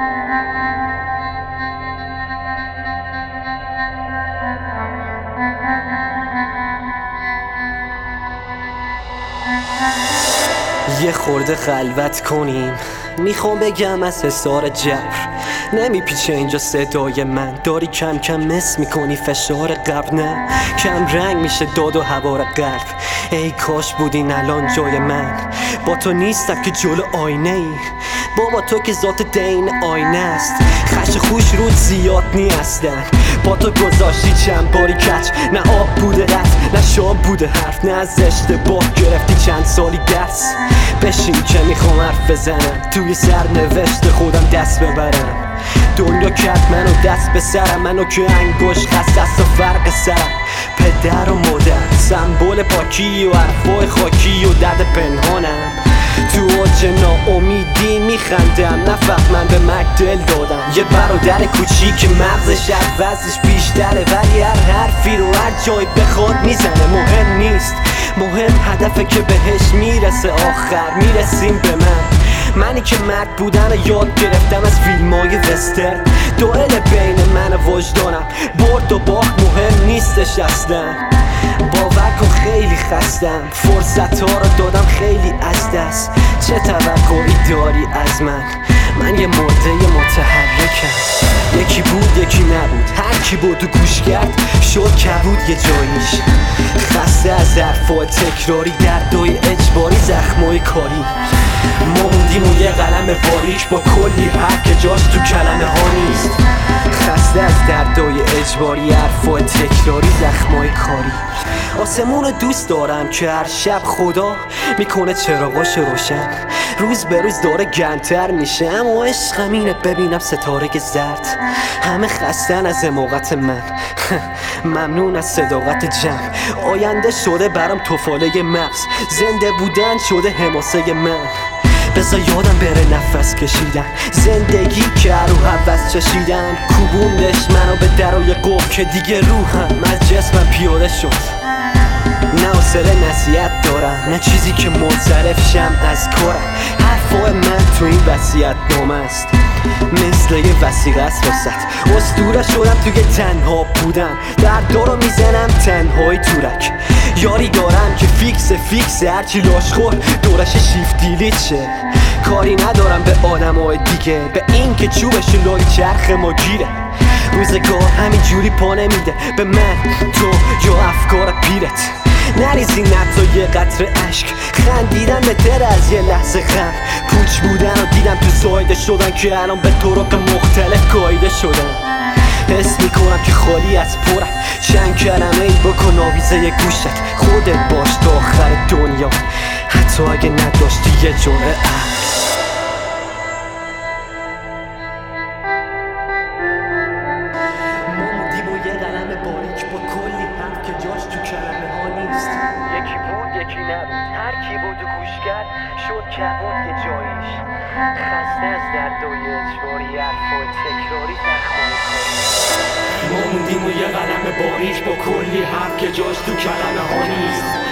یه خورده خلوت کنیم، میخوام بگم از حصار جبر نمیپیچه اینجا صدای من. داری کم کم مس میکنی فشار قبل، نه کم رنگ میشه داد و هوار قلب. ای کاش بودین الان جای من، با تو نیستم که جلو آینه ای. بابا تو که ذات دین آینه است، خش خوش رود زیاد نیستن. با تو گذاشتی چند باری کچ، نه آب بوده رد، نه شام بوده حرف، نه از اشتباه گرفتی چند سالی درس. بشین که میخوام حرف بزنم، توی سرنوشت خودم دست ببرم. دنیا کرد منو دست به سرم، منو که انگوش خست دست و فرق سرم. پدر و مادر سمبل پاکی و حرفای خاکی و درد پنهانم. تو اوج ناامیدی میخندم، نفق من به مرگ دل دادم. یه برادر کوچیک مغزش از وزنش بیشتره، ولی هر حرفی رو هر جای بخواد میزنه. مهم نیست، مهم هدفه که بهش میرسه. آخر میرسیم به منی که مرد بودن رو یاد گرفتم از فیلمای وسترن. دوئل بین من و وجدانم، برد و باخت مهم نیستش اصلا. باور کن خیلی خستم، فرصت ها رو دادم خیلی از دست. چه توقعی داری از من یه مرده متحرکم. یکی بود یکی نبود، هر کی بود و گوش کرد شد کبود یه جاییش. خسته از حرفای تکراری، دردای اجباری، زخمای کاری. ما موندیم و یه قلم باریک با کلی حرف که جاش تو کلمه ها نیست. خسته از دردای اجباری، حرفای تکراری، زخمای کاری. آسمون دوست دارم که هر شب خدا میکنه چراغاش روشن. روز به روز داره گرمتر میشه، اما عشقم اینه ببینم ستاره زرد. همه خستن از حماقت من ممنون از صداقت جمع. آینده شده برام توفاله مغز، زنده بودن شده حماسه من. بذار یادم بره نفس کشیدن، زندگی که رو حوض چشیدم. کوبوندش منو به درای قفل که دیگه روحم از جسمم پیاده شد. نه حوصله نصیحت دارم، نه چیزی که منصرف شم از کارم. حرفای من تو این وصیت نامه است، مثل یه وثیقه است واسط. اسطوره شدم توی تنها بودن، دردا رو میزنم تنهایی تورک. یاری دارم که فیکس هرچی لاشخور دورش شیفت دیلیت شه. کاری ندارم به آدمای دیگه، به این که چوبش لای چرخ ما گیره. روزگار همین جوری پا نمیده به من، تو یا افکار پیرت. نریزی نبضا یه قطره عشق، خندیدن بهتر از یه لحظه غم. پوچ بودن و دیدم تو سایده شدن که الان به طرق مختلف گاییده شدن. حس میکنم که خالی از پرم، چند کلمه ای بکن آویزه گوشت. خودت باش تا آخر دنیا، حتی اگه نداشتی یه جرعه باریک با کلی حرف که جاش تو کلمه ها نیست. یکی بود یکی نبود، هر کی بود و گوش کرد شد کبود یه جاییش. خسته از دردای اجباری، حرفای تکراری، زخمای کاری. ما موندیم و یه قلم باریک با کلی حرف که جاش تو کلمه ها نیست.